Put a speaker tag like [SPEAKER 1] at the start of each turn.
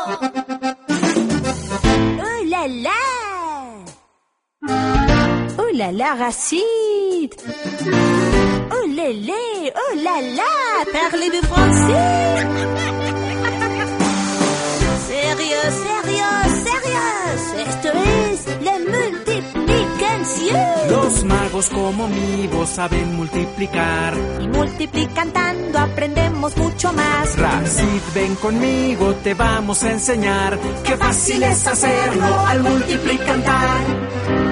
[SPEAKER 1] Oh là là! Oh là là, Rachid! Oh lélé! Oh là là! Parlez-vous français? Sérieux, sérieux, sérieux. Esto es la multiplicación.
[SPEAKER 2] Los magos como mi voz saben multiplicar.
[SPEAKER 1] Y multiplicando aprendemos mucho más.
[SPEAKER 2] Rachid, ven conmigo, te vamos a enseñar. Qué fácil es hacerlo al multiplicar.